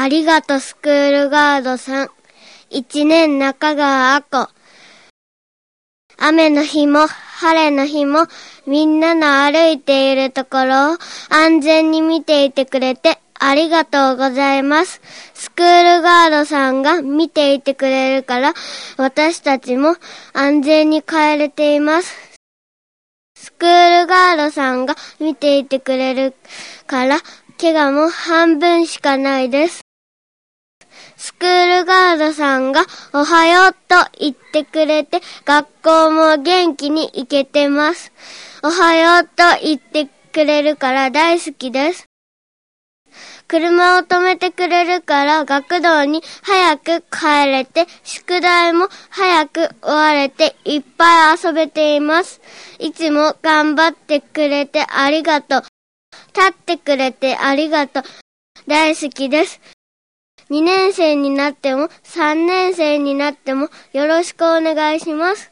ありがとスクールガードさん。1年中川あこ。雨の日も晴れの日もみんなの歩いているところを安全に見ていてくれてありがとうございます。スクールガードさんが見ていてくれるから私たちも安全に帰れています。スクールガードさんが見ていてくれるから怪我も半分しかないです。スクールガードさんがおはようと言ってくれて学校も元気に行けてます。おはようと言ってくれるから大好きです。車を止めてくれるから学童に早く帰れて宿題も早く終われていっぱい遊べています。いつも頑張ってくれてありがとう。立ってくれてありがとう。大好きです。2年生になっても3年生になってもよろしくお願いします。